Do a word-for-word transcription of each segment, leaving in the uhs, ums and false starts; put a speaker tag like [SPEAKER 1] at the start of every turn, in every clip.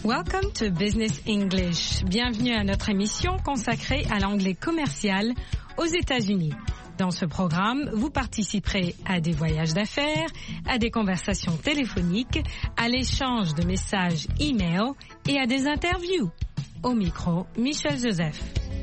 [SPEAKER 1] Welcome to Business English. Bienvenue à notre émission consacrée à l'anglais commercial aux États-Unis. Dans ce programme, vous participerez à des voyages d'affaires, à des conversations téléphoniques, à l'échange de messages e-mail et à des interviews. Au micro, Michel Joseph.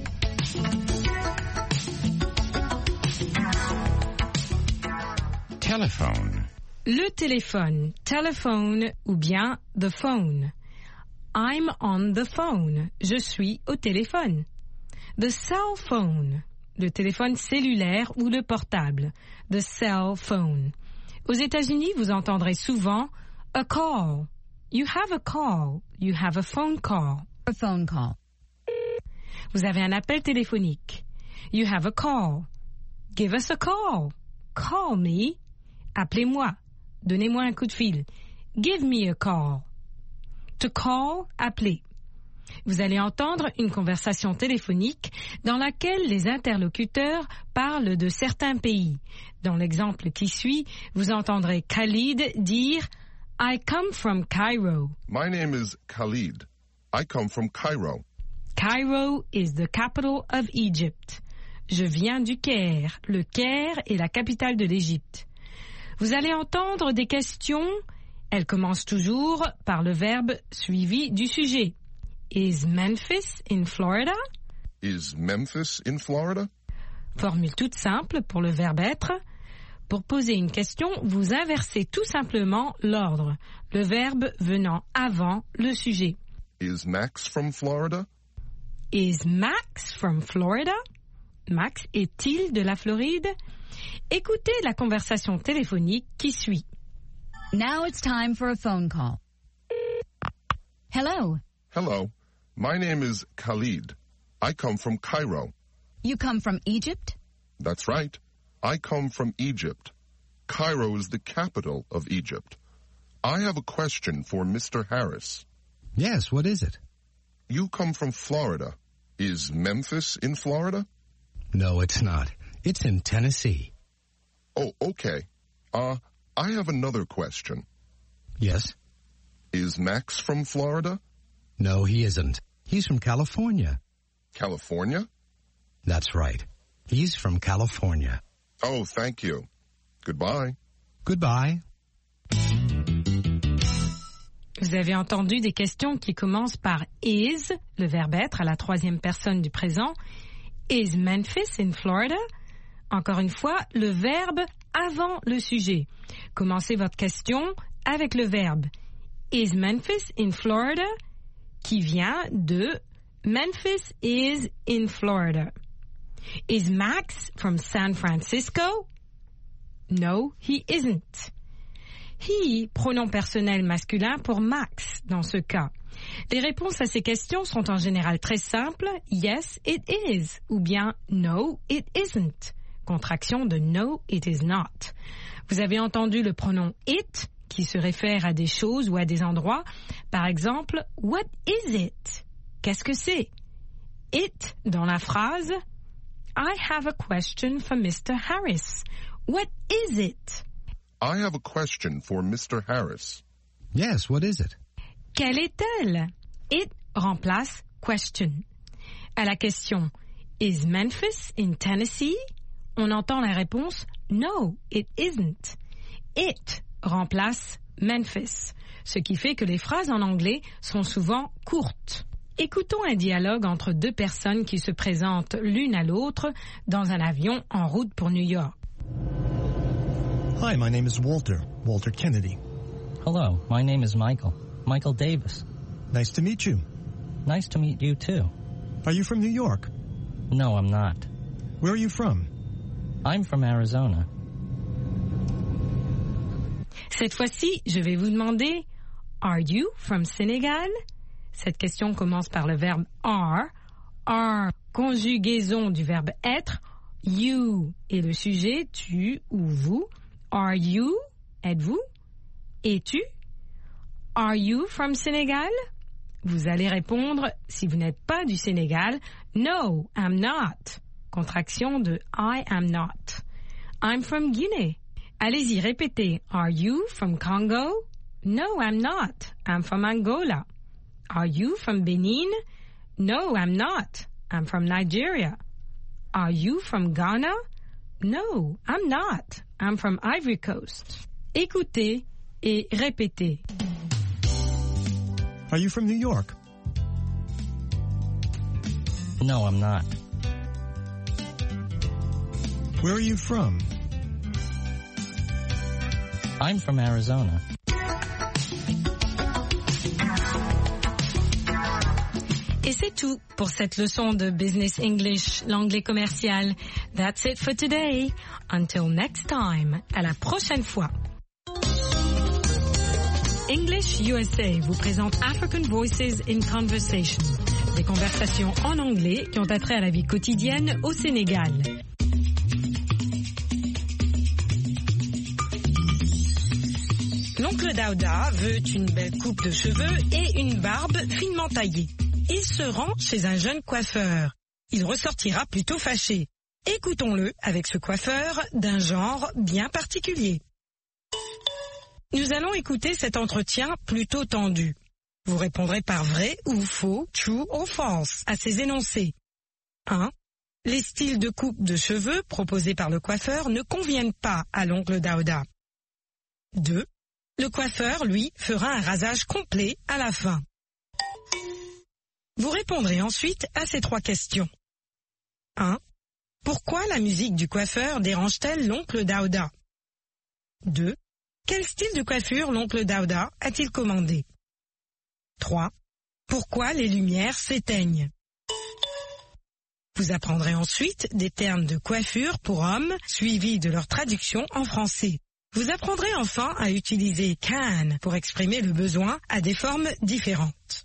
[SPEAKER 2] Telephone.
[SPEAKER 1] Le téléphone, telephone ou bien the phone. I'm on the phone. Je suis au téléphone. The cell phone. Le téléphone cellulaire ou le portable. The cell phone. Aux États-Unis, vous entendrez souvent a call. You have a call. You have a phone call.
[SPEAKER 3] A phone call.
[SPEAKER 1] Vous avez un appel téléphonique. You have a call. Give us a call. Call me. Appelez-moi. Donnez-moi un coup de fil. Give me a call. To call, appeler. Vous allez entendre une conversation téléphonique dans laquelle les interlocuteurs parlent de certains pays. Dans l'exemple qui suit, vous entendrez Khalid dire « I come from Cairo ».
[SPEAKER 4] My name is Khalid. I come from Cairo.
[SPEAKER 1] Cairo is the capital of Egypt. Je viens du Caire. Le Caire est la capitale de l'Égypte. Vous allez entendre des questions. Elles commencent toujours par le verbe suivi du sujet. Is Memphis in Florida?
[SPEAKER 4] Is Memphis in Florida?
[SPEAKER 1] Formule toute simple pour le verbe être. Pour poser une question, vous inversez tout simplement l'ordre, le verbe venant avant le sujet.
[SPEAKER 4] Is Max from Florida?
[SPEAKER 1] Is Max from Florida? Max est-il de la Floride? Écoutez la conversation téléphonique qui suit.
[SPEAKER 3] Now it's time for a phone call. Hello.
[SPEAKER 4] Hello. My name is Khalid. I come from Cairo.
[SPEAKER 3] You come from Egypt?
[SPEAKER 4] That's right. I come from Egypt. Cairo is the capital of Egypt. I have a question for Mister Harris.
[SPEAKER 2] Yes, what is it?
[SPEAKER 4] You come from Florida. Is Memphis in Florida?
[SPEAKER 2] No, it's not. It's in Tennessee.
[SPEAKER 4] Oh, okay. Uh, I have another question.
[SPEAKER 2] Yes?
[SPEAKER 4] Is Max from Florida?
[SPEAKER 2] No, he isn't. He's from California.
[SPEAKER 4] California?
[SPEAKER 2] That's right. He's from California.
[SPEAKER 4] Oh, thank you. Goodbye.
[SPEAKER 2] Goodbye.
[SPEAKER 1] Vous avez entendu des questions qui commencent par is, le verbe être à la troisième personne du présent. Is Memphis in Florida? Encore une fois, le verbe avant le sujet. Commencez votre question avec le verbe Is Memphis in Florida? Qui vient de Memphis is in Florida. Is Max from San Francisco? No, he isn't. He, pronom personnel masculin pour Max dans ce cas. Les réponses à ces questions sont en général très simples. Yes, it is. Ou bien no, it isn't. Contraction de no, it is not. Vous avez entendu le pronom it qui se réfère à des choses ou à des endroits. Par exemple, what is it? Qu'est-ce que c'est? It dans la phrase I have a question for Mister Harris. What is it?
[SPEAKER 4] I have a question for Mister Harris.
[SPEAKER 2] Yes, what is it?
[SPEAKER 1] Quelle est-elle? It remplace question. À la question Is Memphis in Tennessee? On entend la réponse No, it isn't. It remplace Memphis, ce qui fait que les phrases en anglais sont souvent courtes. Écoutons un dialogue entre deux personnes qui se présentent l'une à l'autre dans un avion en route pour New York.
[SPEAKER 5] Hi, my name is Walter, Walter Kennedy.
[SPEAKER 6] Hello, my name is Michael, Michael Davis.
[SPEAKER 5] Nice to meet you.
[SPEAKER 6] Nice to meet you too.
[SPEAKER 5] Are you from New York?
[SPEAKER 6] No, I'm not.
[SPEAKER 5] Where are you from?
[SPEAKER 6] I'm from Arizona.
[SPEAKER 1] Cette fois-ci, je vais vous demander Are you from Senegal? Cette question commence par le verbe are. Are, conjugaison du verbe être. You est le sujet, tu ou vous. Are you? Êtes-vous? Es-tu? Are you from Senegal? Vous allez répondre, si vous n'êtes pas du Sénégal, No, I'm not. Contraction de I am not. I'm from Guinea. Allez-y, répétez. Are you from Congo? No, I'm not. I'm from Angola. Are you from Benin? No, I'm not. I'm from Nigeria. Are you from Ghana? No, I'm not. I'm from Ivory Coast. Écoutez et répétez.
[SPEAKER 5] Are you from New York?
[SPEAKER 6] No, I'm not.
[SPEAKER 5] Where are you from?
[SPEAKER 6] I'm from Arizona.
[SPEAKER 1] Et c'est tout pour cette leçon de Business English, l'anglais commercial. That's it for today. Until next time. À la prochaine fois. English U S A vous présente African Voices in Conversation. Des conversations en anglais qui ont attrait à la vie quotidienne au Sénégal. L'oncle Daouda veut une belle coupe de cheveux et une barbe finement taillée. Il se rend chez un jeune coiffeur. Il ressortira plutôt fâché. Écoutons-le avec ce coiffeur d'un genre bien particulier. Nous allons écouter cet entretien plutôt tendu. Vous répondrez par vrai ou faux, true or false, à ces énoncés. un. Les styles de coupe de cheveux proposés par le coiffeur ne conviennent pas à l'oncle Daouda. deux. Le coiffeur, lui, fera un rasage complet à la fin. Vous répondrez ensuite à ces trois questions. un. Pourquoi la musique du coiffeur dérange-t-elle l'oncle Daouda? deux. Quel style de coiffure l'oncle Daouda a-t-il commandé? trois. Pourquoi les lumières s'éteignent? Vous apprendrez ensuite des termes de coiffure pour hommes, suivis de leur traduction en français. Vous apprendrez enfin à utiliser can pour exprimer le besoin à des formes différentes.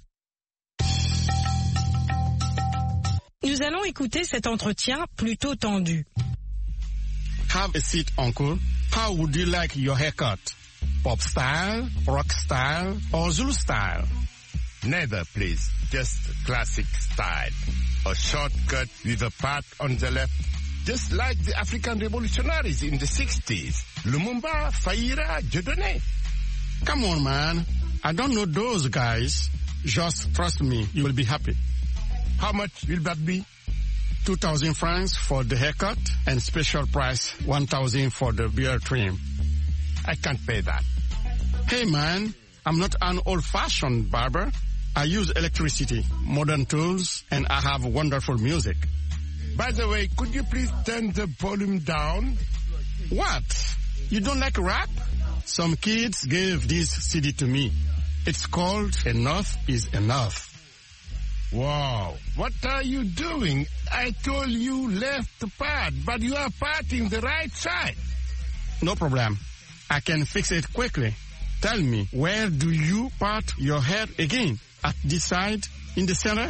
[SPEAKER 1] Nous allons écouter cet entretien plutôt tendu.
[SPEAKER 7] Have a seat, uncle. How would you like your haircut? Pop style, rock style, or Zulu style?
[SPEAKER 8] Neither, please. Just classic style. A short cut with a part on the left. Just like the African revolutionaries in the sixties. Lumumba, Faira, Dieudonné.
[SPEAKER 7] Come on, man. I don't know those guys. Just trust me, you will be happy.
[SPEAKER 8] How much will that be?
[SPEAKER 7] two thousand francs for the haircut and special price one thousand for the beard trim.
[SPEAKER 8] I can't pay that.
[SPEAKER 7] Hey, man, I'm not an old-fashioned barber. I use electricity, modern tools, and I have wonderful music.
[SPEAKER 8] By the way, could you please turn the volume down?
[SPEAKER 7] What? You don't like rap? Some kids gave this C D to me. It's called Enough is Enough.
[SPEAKER 8] Wow, what are you doing? I told you left part, but you are parting the right side.
[SPEAKER 7] No problem. I can fix it quickly. Tell me, where do you part your hair again? At this side? In the center?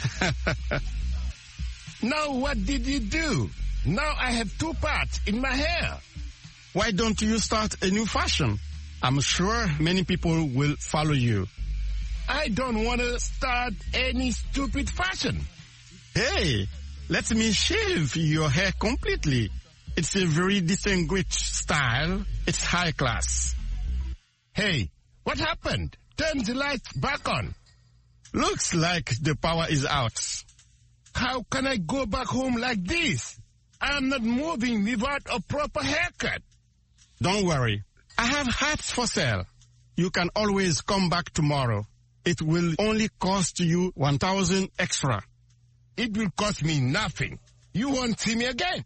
[SPEAKER 8] Now what did you do? Now I have two parts in my hair.
[SPEAKER 7] Why don't you start a new fashion? I'm sure many people will follow you.
[SPEAKER 8] I don't want to start any stupid fashion.
[SPEAKER 7] Hey, let me shave your hair completely. It's a very distinguished style. It's high class.
[SPEAKER 8] Hey, what happened? Turn the lights back on.
[SPEAKER 7] Looks like the power is out.
[SPEAKER 8] How can I go back home like this? I'm not moving without a proper haircut.
[SPEAKER 7] Don't worry. I have hats for sale. You can always come back tomorrow. It will only cost you one thousand extra.
[SPEAKER 8] It will cost me nothing. You won't see me again.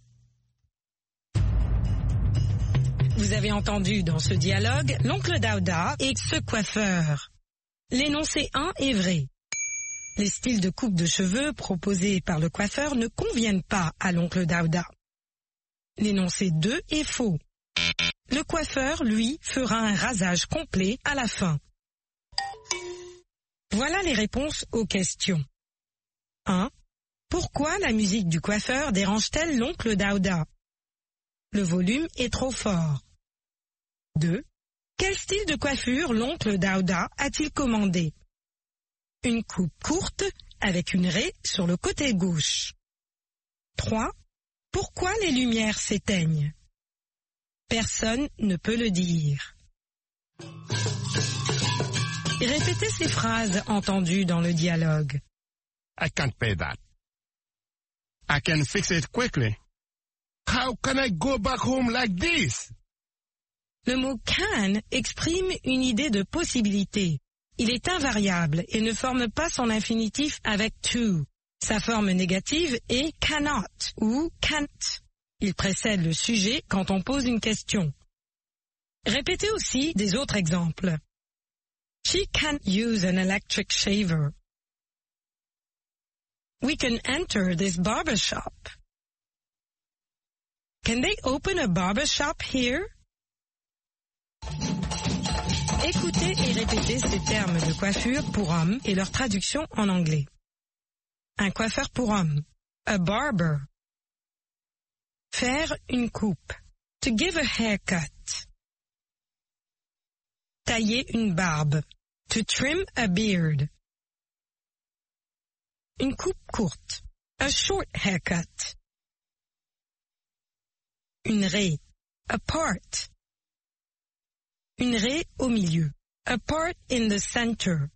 [SPEAKER 1] Vous avez entendu dans ce dialogue l'oncle Daouda et ce coiffeur. L'énoncé un est vrai. Les styles de coupe de cheveux proposés par le coiffeur ne conviennent pas à l'oncle Daouda. L'énoncé deux est faux. Le coiffeur, lui, fera un rasage complet à la fin. Voilà les réponses aux questions. un. Pourquoi la musique du coiffeur dérange-t-elle l'oncle Daouda? Le volume est trop fort. deux. Quel style de coiffure l'oncle Daouda a-t-il commandé? Une coupe courte avec une raie sur le côté gauche. trois. Pourquoi les lumières s'éteignent? Personne ne peut le dire. Répétez ces phrases entendues dans le dialogue.
[SPEAKER 8] I can't pay that.
[SPEAKER 7] I can fix it quickly.
[SPEAKER 8] How can I go back home like this?
[SPEAKER 1] Le mot can exprime une idée de possibilité. Il est invariable et ne forme pas son infinitif avec to. Sa forme négative est cannot ou can't. Il précède le sujet quand on pose une question. Répétez aussi des autres exemples. She can't use an electric shaver. We can enter this barber shop. Can they open a barber shop here? Écoutez et répétez ces termes de coiffure pour hommes et leur traduction en anglais. Un coiffeur pour homme. A barber. Faire une coupe. To give a haircut. Tailler une barbe. To trim a beard. Une coupe courte. A short haircut. Une raie. A part. Une raie au milieu. A part in the center.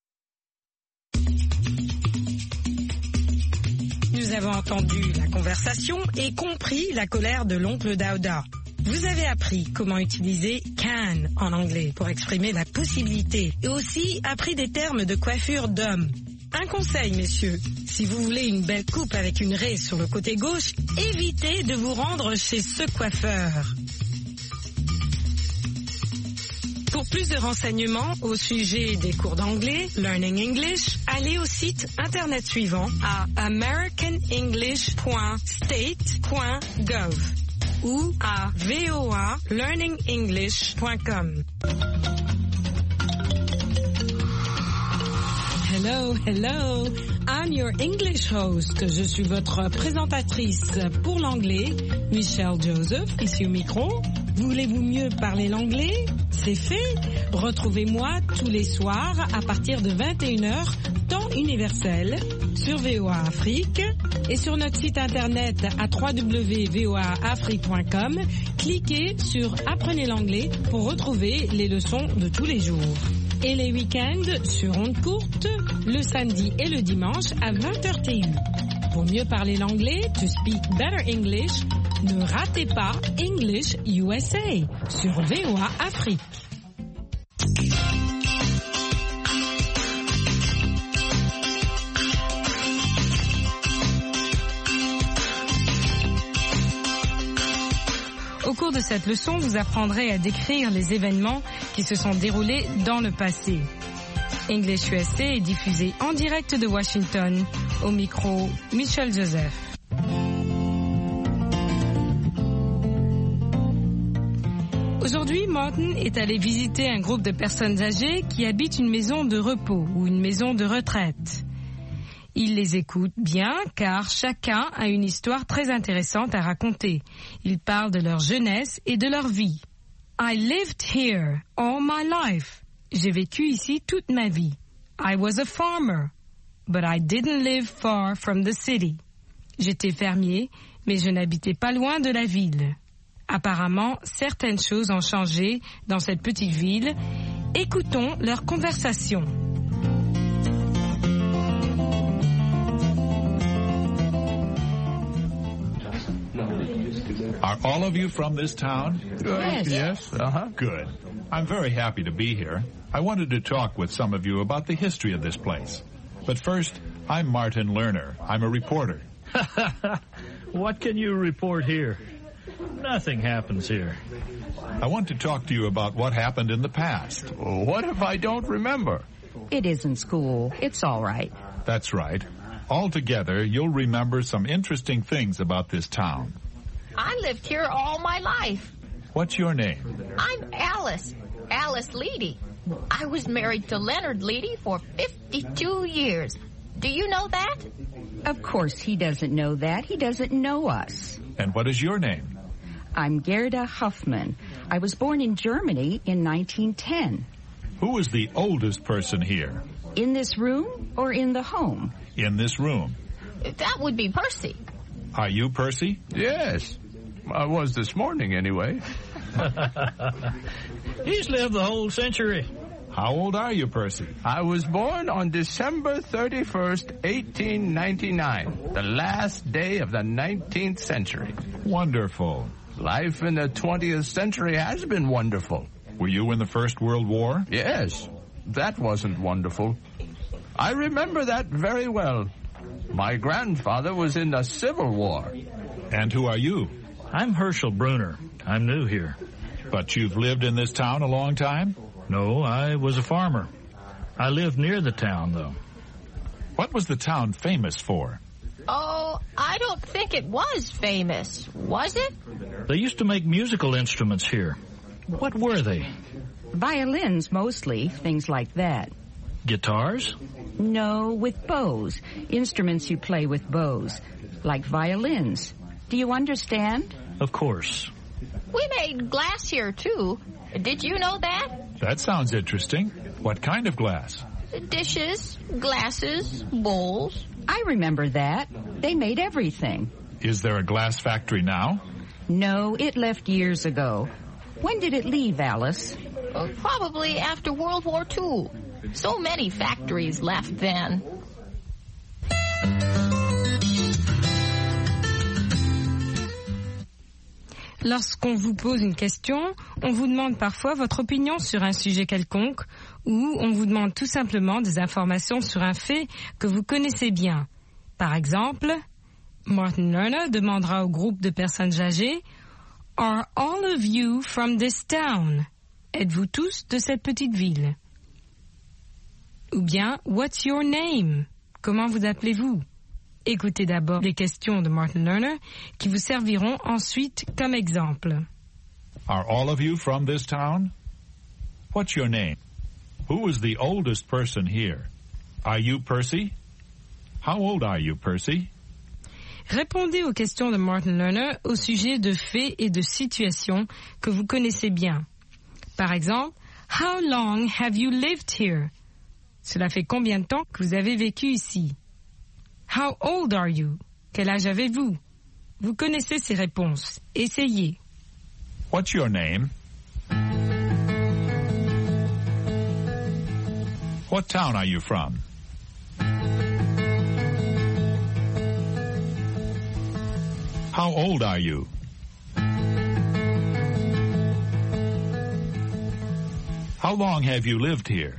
[SPEAKER 1] Nous avons entendu la conversation et compris la colère de l'oncle Dauda. Vous avez appris comment utiliser can en anglais pour exprimer la possibilité et aussi appris des termes de coiffure d'homme. Un conseil, messieurs, si vous voulez une belle coupe avec une raie sur le côté gauche, évitez de vous rendre chez ce coiffeur. Pour plus de renseignements au sujet des cours d'anglais, Learning English, allez au site internet suivant à american english point state point gov ou à v o a learning english point com. Hello, hello, I'm your English host. Je suis votre présentatrice pour l'anglais, Michelle Joseph, ici au micro. Voulez-vous mieux parler l'anglais? C'est fait. Retrouvez-moi tous les soirs à partir de vingt et une heures, temps universel, sur V O A Afrique et sur notre site internet à w w w point v o a afrique point com. Cliquez sur Apprenez l'anglais pour retrouver les leçons de tous les jours. Et les week-ends sur ondes courtes, le samedi et le dimanche à vingt heures T U. Pour mieux parler l'anglais, to speak better English, ne ratez pas English U S A sur V O A Afrique. Au cours de cette leçon, vous apprendrez à décrire les événements qui se sont déroulés dans le passé. English U S A est diffusé en direct de Washington. Au micro, Michelle Joseph. Aujourd'hui, Martin est allé visiter un groupe de personnes âgées qui habitent une maison de repos ou une maison de retraite. Il les écoute bien car chacun a une histoire très intéressante à raconter. Ils parlent de leur jeunesse et de leur vie. I lived here all my life. J'ai vécu ici toute ma vie. I was a farmer, but I didn't live far from the city. J'étais fermier, mais je n'habitais pas loin de la ville. Apparemment, certaines choses ont changé dans cette petite ville. Écoutons leur conversation.
[SPEAKER 9] Are all of you from this town?
[SPEAKER 10] Yes.
[SPEAKER 9] Yes? Uh-huh. Good. I'm very happy to be here. I wanted to talk with some of you about the history of this place. But first, I'm Martin Lerner. I'm a reporter.
[SPEAKER 10] What can you report here? Nothing happens here.
[SPEAKER 9] I want to talk to you about what happened in the past.
[SPEAKER 11] What if I don't remember?
[SPEAKER 12] It isn't school. It's all right.
[SPEAKER 9] That's right. Altogether, you'll remember some interesting things about this town.
[SPEAKER 13] I lived here all my life.
[SPEAKER 9] What's your name?
[SPEAKER 13] I'm Alice. Alice Leedy. I was married to Leonard Leedy for fifty-two years. Do you know that?
[SPEAKER 12] Of course he doesn't know that. He doesn't know us.
[SPEAKER 9] And what is your name?
[SPEAKER 12] I'm Gerda Huffman. I was born in Germany in nineteen ten.
[SPEAKER 9] Who is the oldest person here?
[SPEAKER 12] In this room or in the home?
[SPEAKER 9] In this room.
[SPEAKER 13] That would be Percy.
[SPEAKER 9] Are you Percy?
[SPEAKER 11] Yes. I was this morning, anyway.
[SPEAKER 10] He's lived the whole century.
[SPEAKER 9] How old are you, Percy?
[SPEAKER 11] I was born on December thirty-first, eighteen ninety-nine, the last day of the nineteenth century.
[SPEAKER 9] Wonderful.
[SPEAKER 11] Life in the twentieth century has been wonderful.
[SPEAKER 9] Were you in the First World War?
[SPEAKER 11] Yes. That wasn't wonderful. I remember that very well. My grandfather was in the Civil War.
[SPEAKER 9] And who are you?
[SPEAKER 10] I'm Herschel Bruner. I'm new here.
[SPEAKER 9] But you've lived in this town a long time?
[SPEAKER 10] No, I was a farmer. I lived near the town, though.
[SPEAKER 9] What was the town famous for?
[SPEAKER 13] Oh, I don't think it was famous, was it?
[SPEAKER 10] They used to make musical instruments here. What were they?
[SPEAKER 12] Violins, mostly, things like that.
[SPEAKER 10] Guitars?
[SPEAKER 12] No, with bows. Instruments you play with bows, like violins. Do you understand?
[SPEAKER 10] Of course.
[SPEAKER 13] We made glass here, too. Did you know that?
[SPEAKER 9] That sounds interesting. What kind of glass?
[SPEAKER 13] Dishes, glasses, bowls.
[SPEAKER 12] I remember that. They made everything.
[SPEAKER 9] Is there a glass factory now?
[SPEAKER 12] No, it left years ago. When did it leave, Alice?
[SPEAKER 13] Uh, probably after World War Two. So many factories left then.
[SPEAKER 1] Lorsqu'on vous pose une question, on vous demande parfois votre opinion sur un sujet quelconque ou on vous demande tout simplement des informations sur un fait que vous connaissez bien. Par exemple, Martin Lerner demandera au groupe de personnes âgées « Are all of you from this town? Êtes-vous tous de cette petite ville? » Ou bien « What's your name? Comment vous appelez-vous? » Écoutez d'abord les questions de Martin Lerner qui vous serviront ensuite comme exemple.
[SPEAKER 9] Are all of you from this town? What's your name? Who is the oldest person here? Are you Percy? How old are you, Percy?
[SPEAKER 1] Répondez aux questions de Martin Lerner au sujet de faits et de situations que vous connaissez bien. Par exemple, How long have you lived here? Cela fait combien de temps que vous avez vécu ici? How old are you? Quel âge avez-vous? Vous connaissez ces réponses. Essayez.
[SPEAKER 9] What's your name? What town are you from? How old are you? How long have you lived here?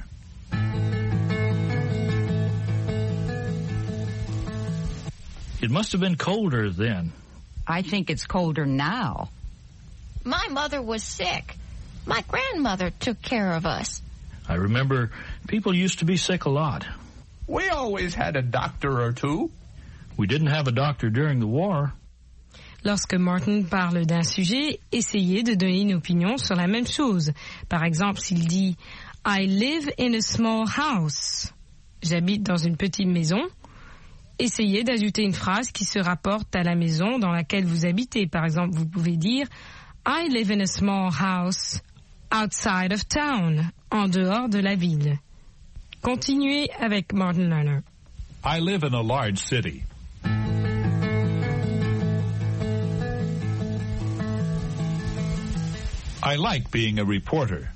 [SPEAKER 10] It must have been colder then.
[SPEAKER 12] I think it's colder now.
[SPEAKER 13] My mother was sick. My grandmother took care of us.
[SPEAKER 10] I remember people used to be sick a lot.
[SPEAKER 11] We always had a doctor or two.
[SPEAKER 10] We didn't have a doctor during the war.
[SPEAKER 1] Lorsque Martin parle d'un sujet, essayez de donner une opinion sur la même chose. Par exemple, s'il dit « I live in a small house ». J'habite dans une petite maison. Essayez d'ajouter une phrase qui se rapporte à la maison dans laquelle vous habitez. Par exemple, vous pouvez dire « I live in a small house outside of town », en dehors de la ville. Continuez avec Martin Lerner.
[SPEAKER 9] I live in a large city. I like being a reporter.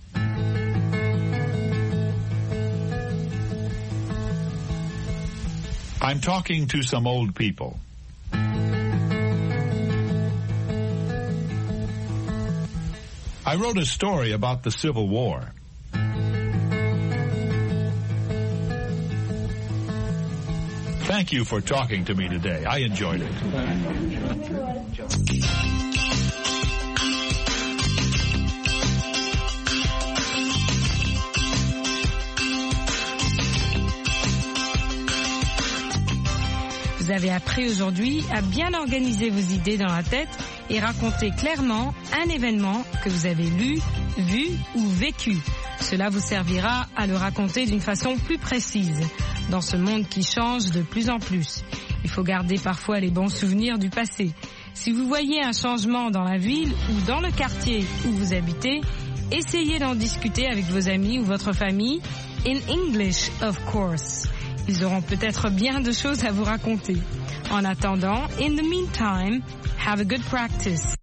[SPEAKER 9] I'm talking to some old people. I wrote a story about the Civil War. Thank you for talking to me today. I enjoyed it.
[SPEAKER 1] Vous avez appris aujourd'hui à bien organiser vos idées dans la tête et raconter clairement un événement que vous avez lu, vu ou vécu. Cela vous servira à le raconter d'une façon plus précise. Dans ce monde qui change de plus en plus, il faut garder parfois les bons souvenirs du passé. Si vous voyez un changement dans la ville ou dans le quartier où vous habitez, essayez d'en discuter avec vos amis ou votre famille, in English of course. Ils auront peut-être bien de choses à vous raconter. En attendant, in the meantime, have a good practice.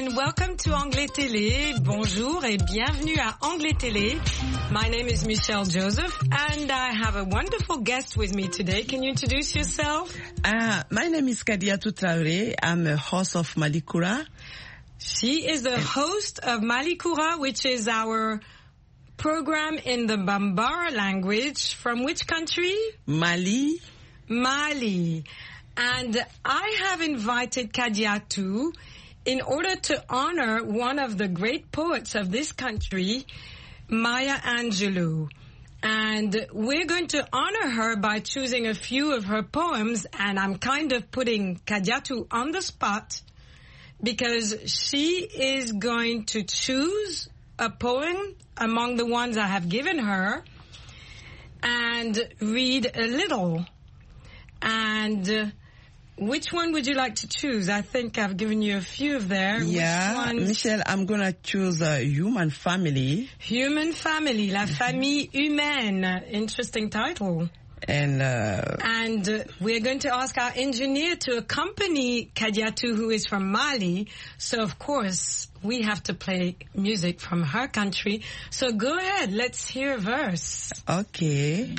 [SPEAKER 1] and welcome to Anglais Télé. Bonjour et bienvenue à Anglais Télé. My name is Michelle Joseph and I have a wonderful guest with me today. Can you introduce yourself?
[SPEAKER 14] Uh, my name is Kadiatou Traoré. I'm a host of Malikura.
[SPEAKER 1] She is the host of Malikura, which is our program in the Bambara language. From which country?
[SPEAKER 14] Mali.
[SPEAKER 1] Mali. And I have invited Kadiatou in order to honor one of the great poets of this country, Maya Angelou. And we're going to honor her by choosing a few of her poems, and I'm kind of putting Kadiatou on the spot because she is going to choose a poem among the ones I have given her and read a little. And uh, which one would you like to choose? I think I've given you a few there.
[SPEAKER 14] Yeah, Michelle, I'm going to choose a Human Family.
[SPEAKER 1] Human Family, La Famille Humaine. Interesting title.
[SPEAKER 14] And uh,
[SPEAKER 1] and uh, we're going to ask our engineer to accompany Kadiatou, who is from Mali. So, of course, we have to play music from her country. So go ahead, let's hear a verse.
[SPEAKER 14] Okay.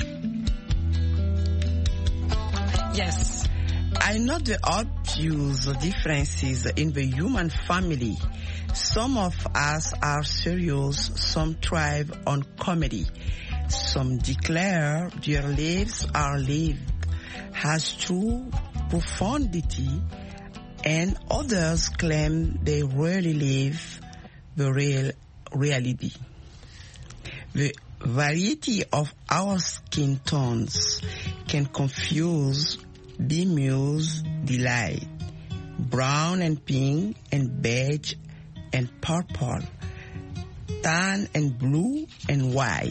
[SPEAKER 1] Yes.
[SPEAKER 14] I know the obvious differences in the human family. Some of us are serious, some thrive on comedy. Some declare their lives are lived as true profundity, and others claim they really live the real reality. The variety of our skin tones can confuse, bemuse, delight. Brown and pink and beige and purple, tan and blue and white.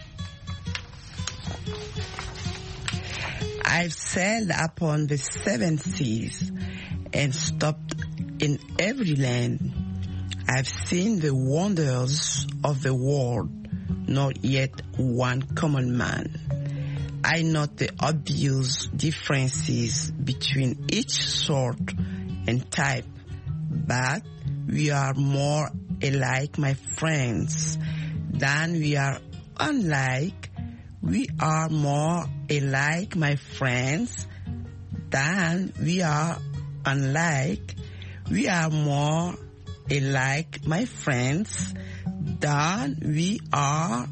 [SPEAKER 14] I've sailed upon the seven seas and stopped in every land. I've seen the wonders of the world, not yet one common man. I note the obvious differences between each sort and type, but we are more alike, my friends, than we are unlike. We are more alike, my friends, than we are unlike. We are more alike, my friends, than we are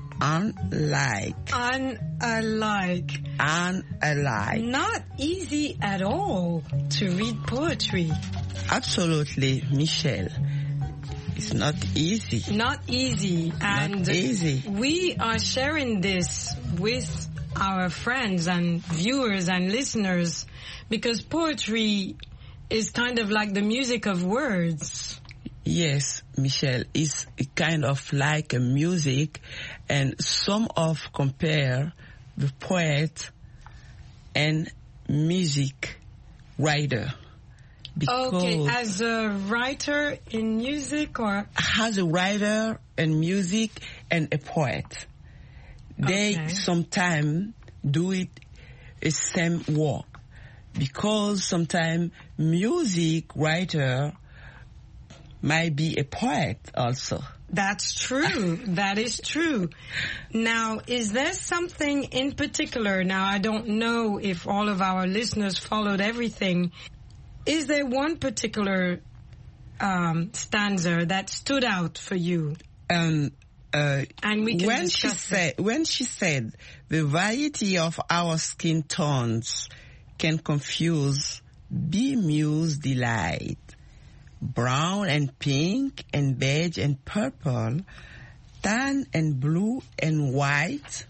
[SPEAKER 14] unlike.
[SPEAKER 1] Unalike.
[SPEAKER 14] Unalike.
[SPEAKER 1] Not easy at all to read poetry.
[SPEAKER 14] Absolutely, Michelle. It's not easy.
[SPEAKER 1] Not easy. And
[SPEAKER 14] not easy.
[SPEAKER 1] We are sharing this with our friends and viewers and listeners because poetry is kind of like the music of words.
[SPEAKER 14] Yes, Michelle, it's kind of like a music, and some of compare the poet and music writer. Because
[SPEAKER 1] okay, as a writer in music or?
[SPEAKER 14] As a writer in music and a poet. They okay. sometimes do it the same work. Because sometimes music writer might be a poet also.
[SPEAKER 1] That's true. That is true. Now, is there something in particular? Now, I don't know if all of our listeners followed everything. Is there one particular um, stanza that stood out for you?
[SPEAKER 14] Um, uh,
[SPEAKER 1] and we can
[SPEAKER 14] when she said, when she said, the variety of our skin tones can confuse, bemuse delight. Brown and pink and beige and purple, tan and blue and white.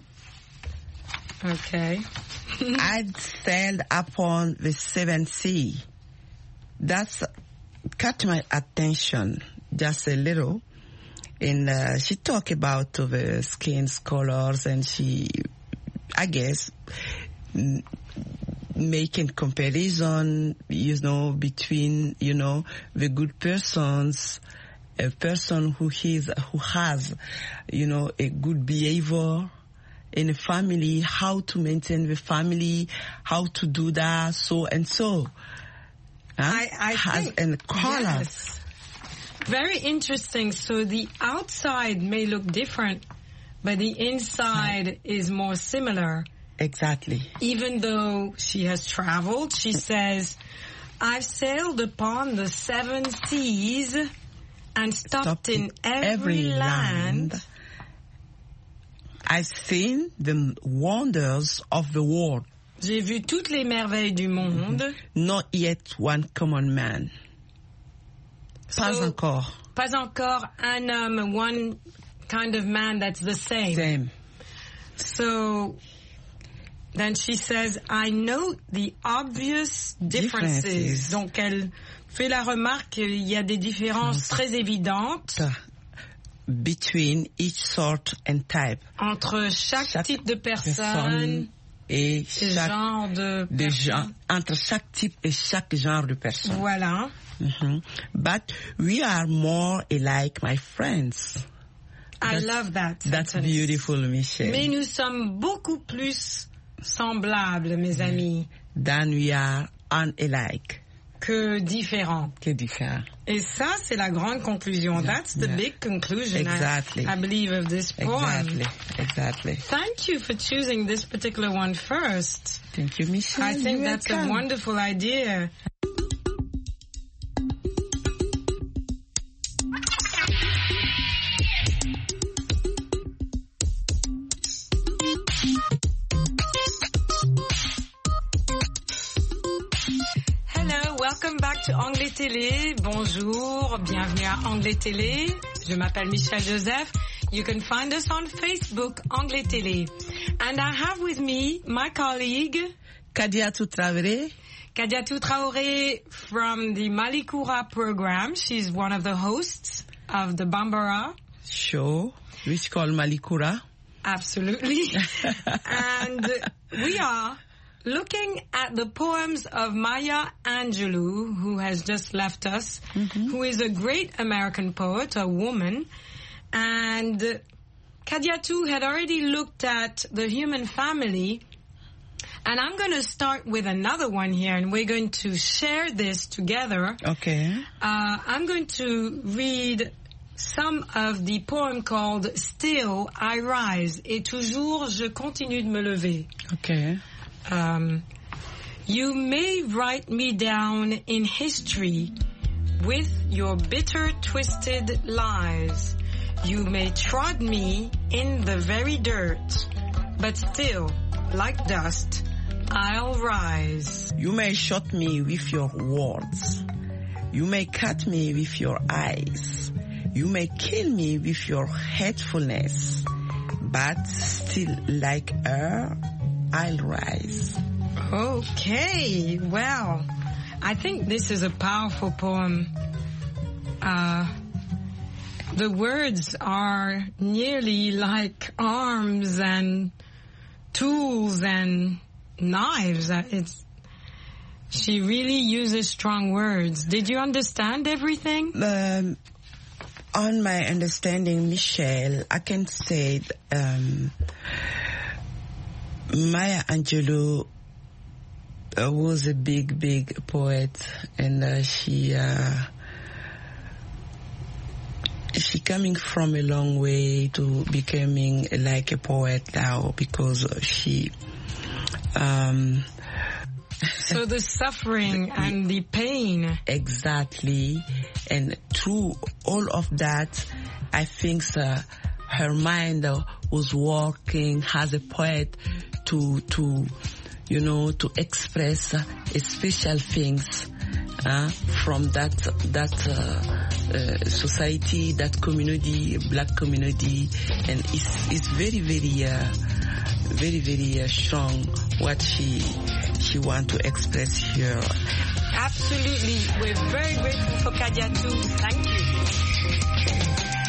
[SPEAKER 1] Okay.
[SPEAKER 14] I'd sailed upon the seven sea. That's caught my attention just a little. And uh, she talked about uh, the skin colors, and she, I guess, m- making comparison, you know, between, you know, the good persons, a person who is, who has, you know, a good behavior in a family, how to maintain the family, how to do that, so and so. Huh?
[SPEAKER 1] I, I
[SPEAKER 14] has
[SPEAKER 1] think,
[SPEAKER 14] and color.
[SPEAKER 1] Yes. Very interesting. So the outside may look different, but the inside right. is more similar.
[SPEAKER 14] Exactly.
[SPEAKER 1] Even though she has traveled, she says, I've sailed upon the seven seas and stopped, stopped in every, every land. land.
[SPEAKER 14] I've seen the wonders of the world.
[SPEAKER 1] J'ai vu toutes les merveilles du monde.
[SPEAKER 14] Mm-hmm. Not yet one common man. Pas
[SPEAKER 1] so,
[SPEAKER 14] encore.
[SPEAKER 1] Pas encore un homme, one kind of man that's the same.
[SPEAKER 14] Same.
[SPEAKER 1] So then she says, I note the obvious differences. differences. Donc elle fait la remarque qu'il y a des différences très évidentes.
[SPEAKER 14] Between each sort and type.
[SPEAKER 1] Entre chaque, chaque type de personne
[SPEAKER 14] et chaque
[SPEAKER 1] genre de
[SPEAKER 14] de gens, entre chaque type et chaque genre de personne.
[SPEAKER 1] Voilà.
[SPEAKER 14] Mm-hmm. But we are more alike, my friends.
[SPEAKER 1] I
[SPEAKER 14] that's,
[SPEAKER 1] love that.
[SPEAKER 14] That's sentence. Beautiful, Michelle.
[SPEAKER 1] Mais nous sommes beaucoup plus semblables, mes amis.
[SPEAKER 14] Than we are unalike.
[SPEAKER 1] Que différents.
[SPEAKER 14] Que différents.
[SPEAKER 1] Et ça, c'est la grande conclusion. Yeah. That's the yeah. big conclusion,
[SPEAKER 14] exactly.
[SPEAKER 1] I, I believe, of this poem.
[SPEAKER 14] Exactly, exactly.
[SPEAKER 1] Thank you for choosing this particular one first.
[SPEAKER 14] Thank you, Michelle.
[SPEAKER 1] I think
[SPEAKER 14] You're
[SPEAKER 1] that's
[SPEAKER 14] welcome.
[SPEAKER 1] a wonderful idea. Welcome back to Anglais Télé. Bonjour, bienvenue à Anglais Télé. Je m'appelle Michelle Joseph. You can find us on Facebook, Anglais Télé. And I have with me my colleague,
[SPEAKER 14] Kadiatou Traoré.
[SPEAKER 1] Kadiatou Traoré from the Malikoura program. She's one of the hosts of the Bambara
[SPEAKER 14] show, which called Malikoura.
[SPEAKER 1] Absolutely. And we are looking at the poems of Maya Angelou, who has just left us, mm-hmm. who is a great American poet, a woman. And Kadiatou had already looked at the human family. And I'm going to start with another one here, and we're going to share this together.
[SPEAKER 14] Okay.
[SPEAKER 1] Uh, I'm going to read some of the poem called Still I Rise, et toujours je continue de me lever.
[SPEAKER 14] Okay.
[SPEAKER 1] Um, you may write me down in history with your bitter, twisted lies. You may trod me in the very dirt, but still, like dust, I'll rise.
[SPEAKER 14] You may shut me with your words. You may cut me with your eyes. You may kill me with your hatefulness, but still, like her, I'll rise.
[SPEAKER 1] Okay, well, I think this is a powerful poem. Uh, the words are nearly like arms and tools and knives. It's, she really uses strong words. Did you understand everything?
[SPEAKER 14] Um, on my understanding, Michelle, I can say um, Maya Angelou uh, was a big, big poet, and uh, she uh, she coming from a long way to becoming like a poet now, because she. Um,
[SPEAKER 1] so the suffering and the pain.
[SPEAKER 14] Exactly, and through all of that, I think uh, her mind uh, was working as a poet to, to, you know, to express uh, special things uh, from that that uh, uh, society, that community, black community, and it's it's very very uh, very very uh, strong what she she want to express here.
[SPEAKER 1] Absolutely, we're very grateful for Kadiatou. Thank you.